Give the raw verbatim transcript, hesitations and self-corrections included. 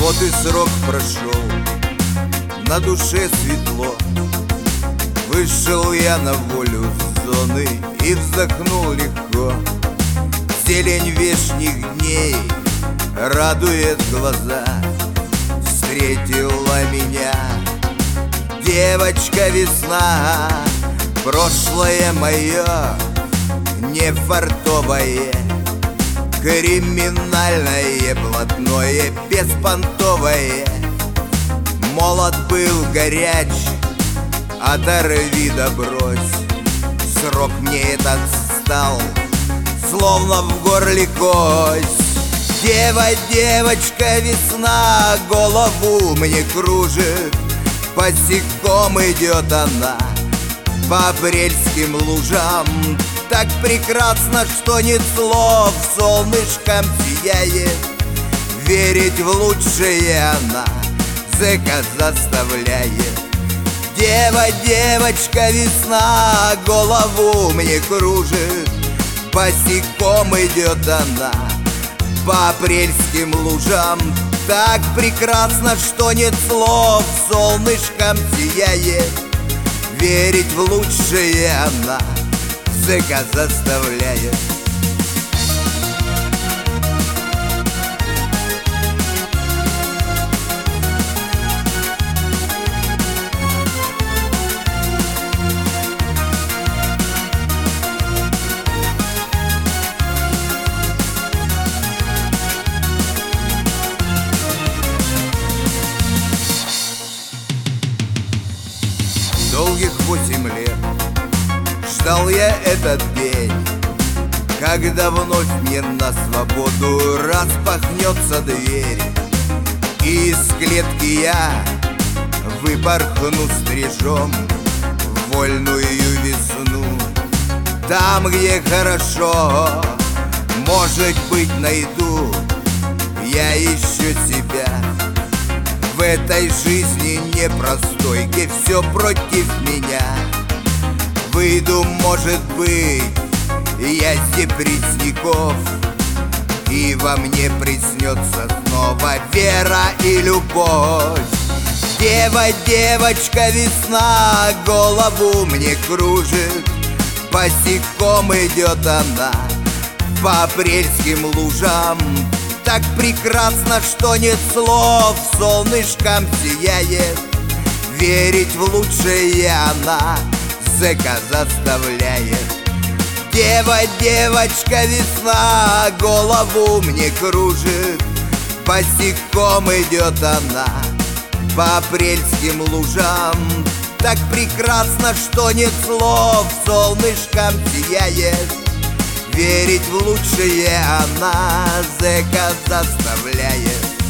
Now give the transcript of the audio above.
Вот и срок прошел, на душе светло. Вышел я на волю с зоны и вздохнул легко. Зелень вешних дней радует глаза. Встретила меня девочка-весна. Прошлое мое не фартовое, криминальное, блатное, беспонтовое. Молод был горяч, оторви да брось. Срок мне этот стал, словно в горле кость. Дева, девочка, весна, голову мне кружит. Босиком идет она по апрельским лужам. Так прекрасно, что нет слов, солнышком сияет. Верить в лучшее она зэка заставляет. Дева, девочка, весна, голову мне кружит. Босиком идет она по апрельским лужам. Так прекрасно, что нет слов, солнышком сияет. Верить в лучшее она зэка заставляет. Долгих восемь лет ждал я этот день, когда вновь мне на свободу распахнется дверь. И из клетки я выпорхну стрижом в вольную весну. Там, где хорошо, может быть, найду я еще себя. В этой жизни непростой, где все против меня. Выйду, может быть, я с депрессников, и во мне приснется снова вера и любовь. Дева, девочка, весна, голову мне кружит. Босиком идет она по апрельским лужам. Так прекрасно, что нет слов, солнышком сияет. Верить в лучшее она зэка заставляет. Дева, девочка, весна, голову мне кружит. Босиком идет она по апрельским лужам. Так прекрасно, что нет слов, солнышком сияет. Верить в лучшее она зэка заставляет.